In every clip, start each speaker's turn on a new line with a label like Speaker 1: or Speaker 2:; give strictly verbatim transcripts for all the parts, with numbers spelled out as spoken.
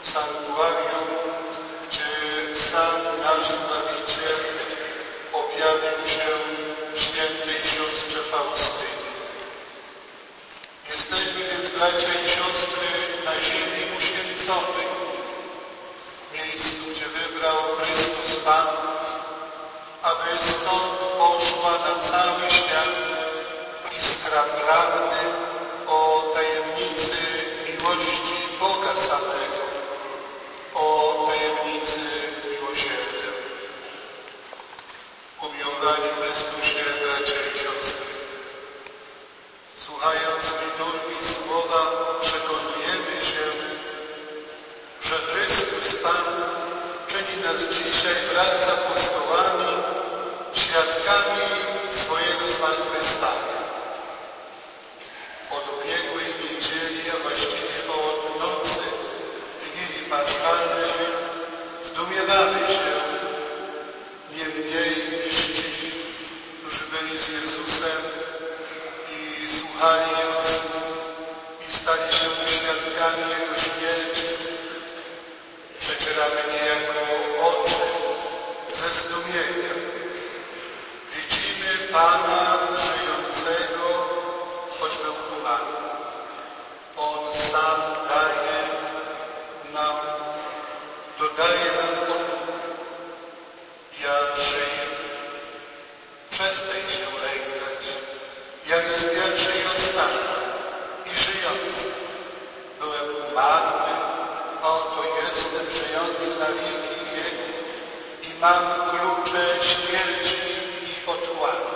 Speaker 1: sanktuarium, gdzie sam nasz Zbawiciel objawił się świętej siostrze Faustynie. Jesteśmy więc, bracia i siostry, na ziemi uświęconej, miejscu, gdzie wybrał Chrystus Pan, aby stąd poszła na cały świat iskra prawdy o tajemnicy miłości Boga samego, o tajemnicy miłosierdzia. Umiłowani w Chrystusie, bracia i siostry, słuchając liturgii słowa, przekonujemy się, że Chrystus Pan czyni nas dzisiaj wraz z apostołami świadkami swojego zmartwychwstania. Od ubiegłej niedzieli, a właściwie od nocy Wigilii Paschalnej zdumiewamy się nie mniej niż ci, którzy byli z Jezusem i słuchali Jego słów i stali się świadkami Jego śmierci. Przecieramy niejako oczy ze zdumienia. Widzimy Pana żyjącego, choć był umarły. On sam daje nam, dodaje nam odwrót. Ja żyję. Przestań się lękać. Ja jest pierwszy i ostatni i żyjący. Byłem umarły, a oto jestem żyjący na wieki wieków i mam klucze śmierci i otchłani.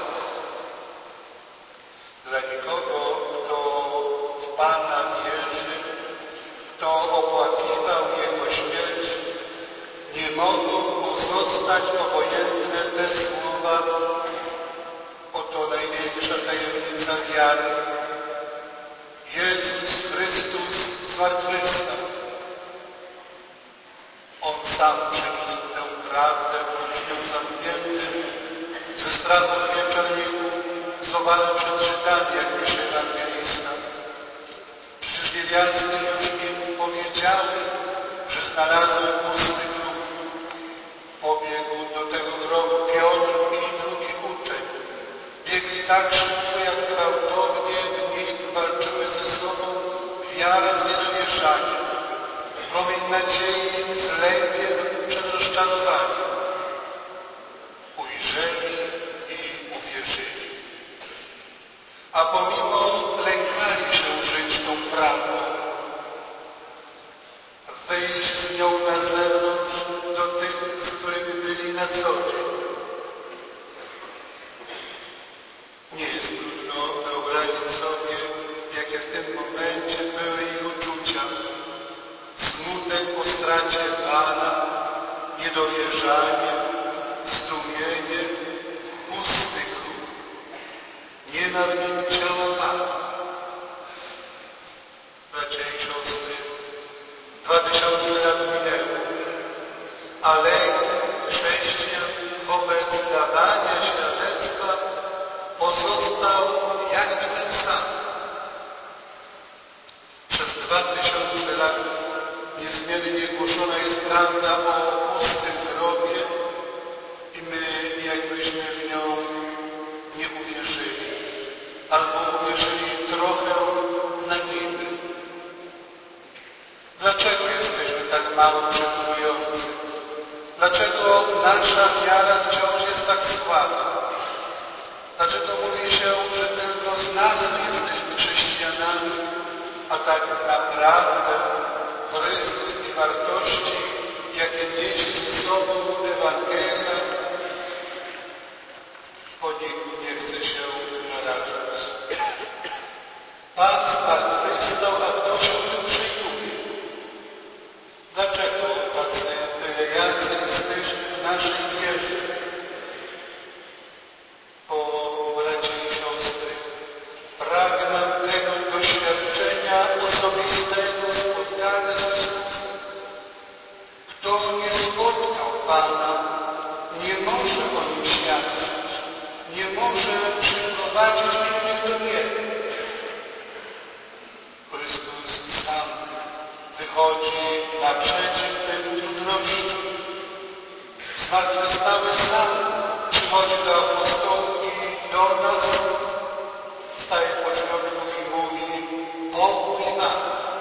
Speaker 1: Dla nikogo, kto w Pana wierzy, kto opłakiwał Jego śmierć, nie mogą pozostać obojętne te słowa: oto największa tajemnica wiary. Jezus Chrystus zmartwychwstał. On sam przyniósł tę prawdę uczniom zamkniętym, ze strachu wieczorników, zowany przed Żydami, jak pisze ewangelista. Przecież niewiasty już im powiedziały, że znalazły pusty grób. Pobiegł do tego grobu Piotr i drugi uczeń. Biegli tak szybko, jak gwałtownie w nich walczyły ze sobą wiara z niedowierzaniem, promień nadziei z lękiem przed rozczarowaniem. Ujrzeli i uwierzyli. A pomimo lękali się żyć tą prawdą, wyjść z nią na zewnątrz do tych, z którymi byli na co dzień. Nie jest trudno wyobrazić sobie, jakie w tym momencie były ich uczucia. Smutek po stracie Pana, niedowierzanie, zdumienie, pusty grób. Nie ma w nim ciała Pana. Bracia i siostry, dwa tysiące lat minęło, a lęk chrześcijan wobec dawania świadectwa pozostał jakby ten sam. Przez dwa tysiące lat niezmiennie głoszona jest prawda o pustym grobie i my jakbyśmy w nią nie uwierzyli, albo uwierzyli trochę na niby. Dlaczego jesteśmy tak mało przekonujący? Dlaczego nasza wiara wciąż jest tak słaba? Dlaczego mówi się, że tylko z nas jesteśmy chrześcijanami, a tak naprawdę Chrystus i wartości, jakie niesie ze sobą Ewangelia, po nich nie chce się narażać. Pan zmartwychwstał, a kto się tym przejmuje? Dlaczego tacy tyle jacy jesteśmy w naszej wierze? O bracia i siostry, pragnę tego doświadczenia osobistego spotkania z Chrystusem. Kto nie spotkał Pana, nie może o nim świadczyć, nie może przyprowadzić innych do niego. Chrystus sam wychodzi wychodzi naprzeciw tym trudnościom. Zmartwychwstały sam przychodzi do apostołów i do nas, staje pośrodku i mówi: pokój wam.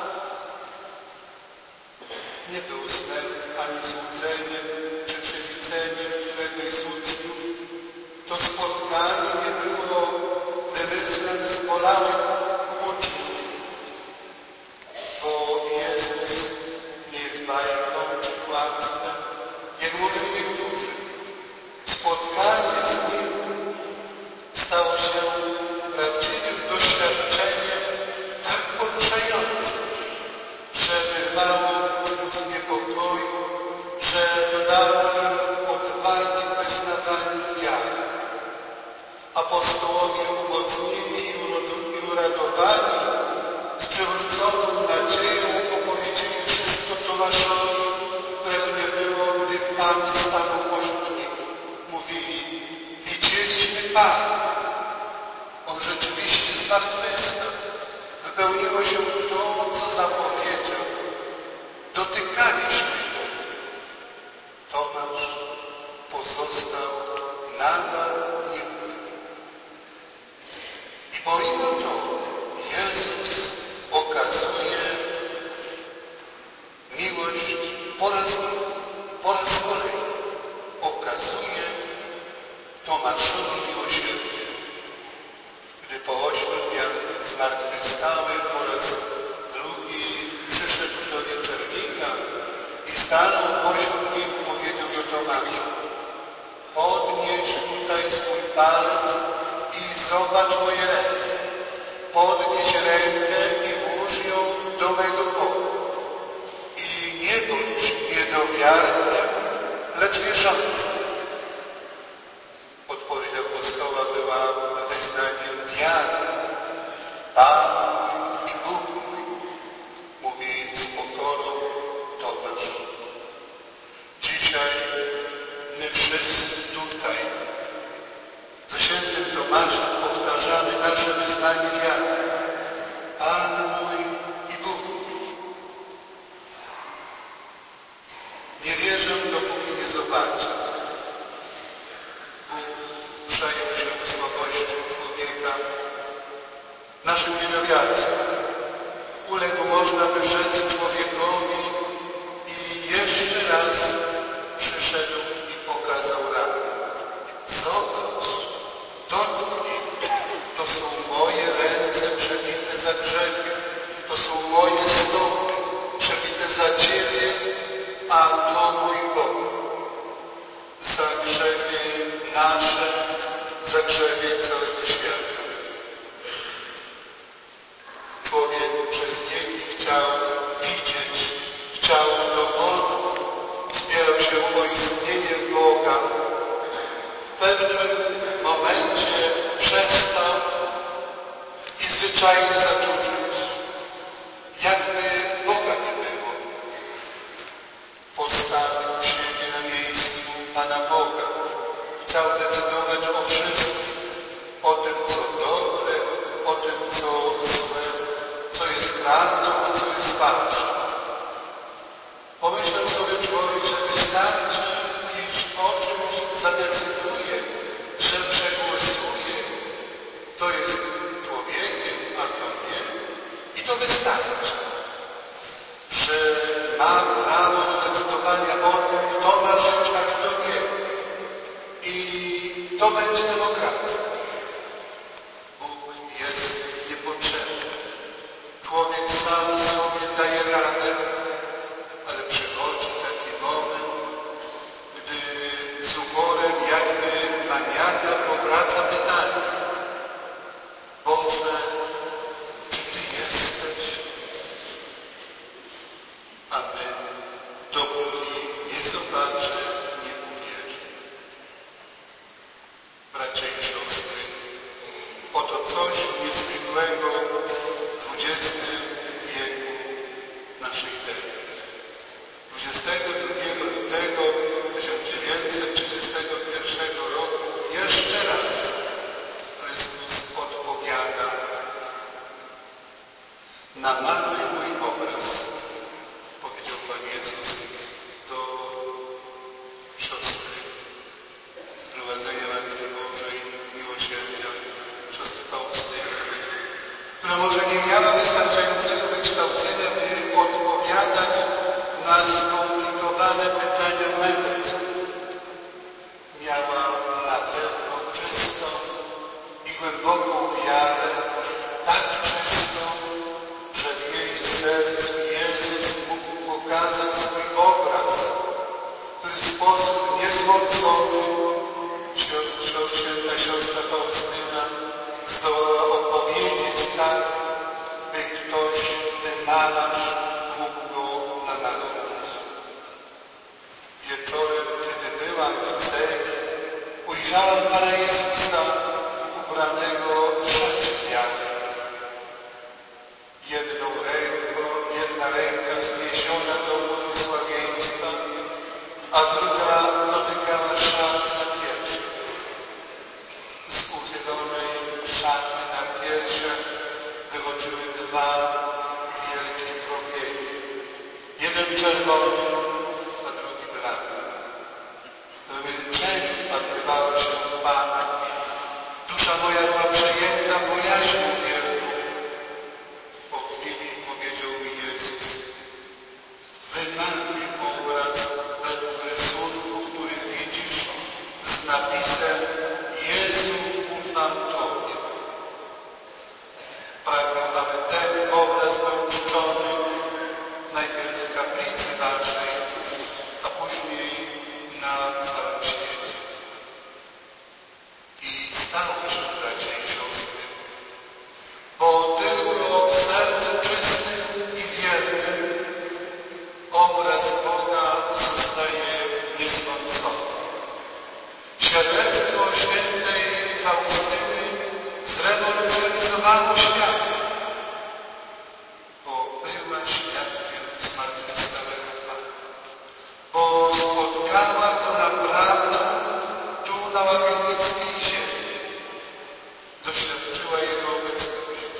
Speaker 1: Nie był snem ani złudzeniem czy przewidzeniem któregoś z uczniów. To spotkanie nie było wymysłem zbolałych uczniów, bo Jezus nie jest bajką czy kłamstwem, jak mówią niektórzy. Spotkanie z Nim stało się prawdziwym doświadczeniem tak poruszającym, że wyrwało uczniów z niepokoju, że dodało im odwagi w wyznawaniu wiary. Apostołowie umocnieni i uradowani, z przywróconą nadzieją opowiedzieli wszystko Tomaszowi, którego nie było, gdy Pan stanął pośród nich. Mówili: widzieliśmy Pana. On rzeczywiście zmartwychwstał. Wypełniło się to, co zapowiedział. Dotykaliśmy Go. Tomasz pozostał nadal nieufny. I pomimo to Jezus okazuje miłość po raz, po raz kolejny. Okazuje Tomaszowi miłosierdzie. Gdy po ośmiu dniach zmartwychwstały po raz drugi przyszedł do wieczornika i stanął pośród nich, powiedział do Tomasza: podnieś tutaj swój palec i zobacz moje ręce. Podnieś rękę i włóż ją do mego boku. I nie bądź niedowiarnym, lecz wierzącym. Odpowiedź apostoła była wyznaniem wiary. Pan i Bóg mój, mówi z pokorą Tomasz. Dzisiaj my wszyscy tutaj ze świętym Tomaszem powtarzamy nasze wyznanie wiary. Pan mój i Bóg mój. Nie wierzę, dopóki nie zobaczę. Bóg przejął się słabością człowieka, naszym niedowiarstwem. Uległ, można by rzec, człowiekowi i jeszcze raz przyszedł i pokazał ranę. Zobacz, dotknij, to są moje ręce przebite za grzechy, to są moje stopy przebite za Ciebie, a to mój Bóg. Za grzechy nasze, za grzechy całego świata. Człowiek przez wieki chciał widzieć, chciał dowodów, spierał się o istnienie Boga. W pewnym momencie przestał i zwyczajnie zaczął żyć, jakby Boga nie było. Postawił siebie na miejscu Pana Boga. Chciał decydować o wszystkim, o tym, co dobre, o tym, co złe, co jest prawdą, a co jest fałszem. Pomyślał sobie człowiek, że wystarczy, iż o czymś zadecyduje, że przegłosuje, to jest człowiekiem, a to nie. I to wystarczy, że ma prawo do decydowania o tym, kto ma żyć, a kto nie. I to będzie demokracja. Bóg jest niepotrzebny. Człowiek sam sobie daje radę, ale przychodzi taki moment, gdy z uporem jakby maniaka powraca pytanie: Boże, czy Ty jesteś? A my, dopóki nie zobaczy, nie uwierzy. Bracia i siostry, oto coś niezwykłego w dwudziestym wieku naszej ery. dwudziestego drugiego lutego tysiąc dziewięćset trzydziestego pierwszego roku jeszcze raz Chrystus odpowiada: namaluj mój obraz, sposób niezmącony święta siostra Faustyna zdołała opowiedzieć tak, by ktoś, by malarz mógł go namalować. Wieczorem, kiedy byłam w celi, ujrzałam Pana Jezusa ubranego w szaty białe. Jedną ręką, jedna ręka wzniesiona do błogosławieństwa, a druga dotykała szaty na piersiach. Z uchylonej szaty na piersiach wychodziły dwa wielkie promienie. Jeden czerwony, a drugi blady. W milczeniu wpatrywała się w Pana. Dusza moja była przejęta bojaźnią wielką. Po chwili powiedział mi Jezus: wymaluj obraz według rysunku, który widzisz, z napisem Jezu, ufam Tobie. Pragnę, aby ten obraz był uczczony najpierw w kaplicy Waszej, a później na całym świecie. I stało się, bracia i siostry, bo tylko w sercu czystym i wiernym obraz Boga zostaje niezmącony. Świadectwo świętej Faustyny zrewolucjonizowało świat, bo była świadkiem zmartwychwstałego Pana, bo spotkała go naprawdę tu na łagiewnickiej ziemi, doświadczyła Jego obecności.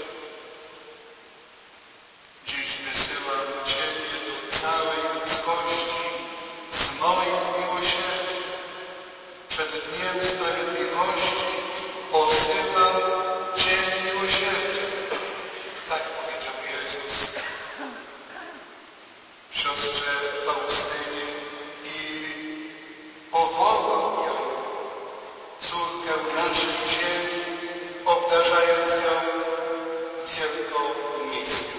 Speaker 1: Dziś wysyłam Ciebie do całej ludzkości z moim miłosierdziem. Przed Dniem Sprawiedliwości posyłam Cię miłosierdziem. Tak powiedział Jezus siostrze Faustynie i powołał ją, córkę naszej ziemi, obdarzając ją wielką misją.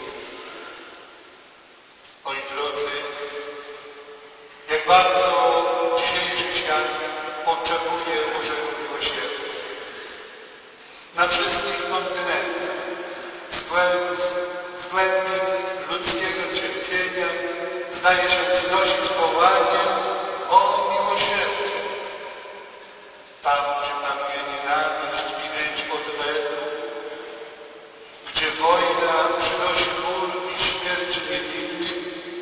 Speaker 1: Moi drodzy, jak bardzo dzisiejszy świat potrzebuje Bożego miłosierdzia. Na wszystkich kontynentach z głębin ludzkiego cierpienia zdaje się wznosić wołanie o miłosierdzie. Tam, gdzie panuje nienawiść i chęć odwetu, gdzie wojna przynosi ból i śmierć niewinnych,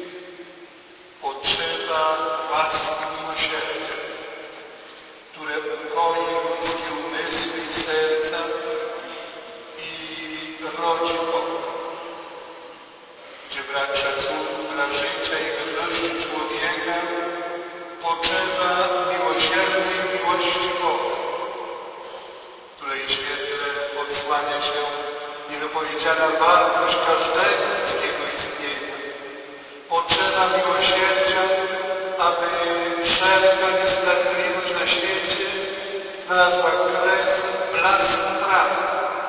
Speaker 1: potrzeba łaski miłosierdzia, które ukoi ludzkie umysły i serca i rodzi pokój. Gdzie brak szacunku dla życia i godności człowieka, potrzeba miłosiernej miłości Boga, której świetle odsłania się niedopowiedziana wartość każdego ludzkiego istnienia. Potrzeba miłosierdzia, aby wszelka niesprawiedliwość na świecie znalazła kres blasku prawa.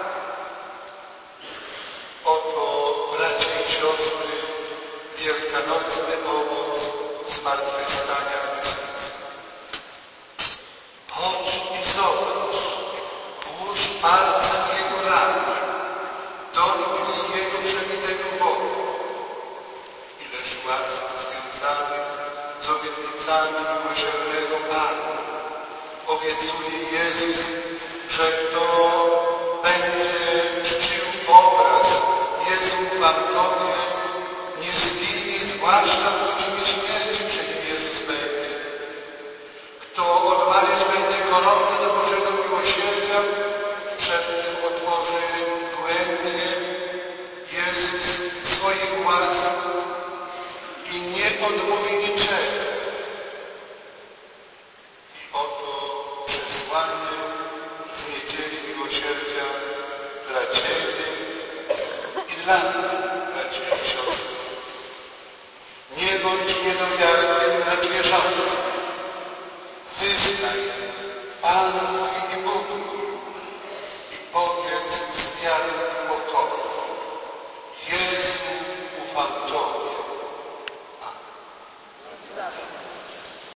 Speaker 1: Oto, bracia i siostry, wielkanocny owoc zmartwychwstania Chrystusa. Chodź i zobacz, włóż palce w Jego rany, dotknij Jego przebitego boku. Ileż łask związanych z obietnicami miłosiernego Pana. Obiecuje Jezus, że kto będzie czcił obraz Jezu, ufam Tobie, nie zginie, zwłaszcza w godzinie śmierci, przy nim Jezus będzie. Kto odmawiać będzie koronę do Bożego miłosierdzia, przed tym otworzy głębie Jezus swoich łask i nie odmówi niczego. I oto przesłanie z niedzieli miłosierdzia dla Ciebie i dla mnie, bracia i siostry. Nie bądź niedowiarnym, lecz wierzącym. Wyznaj Panu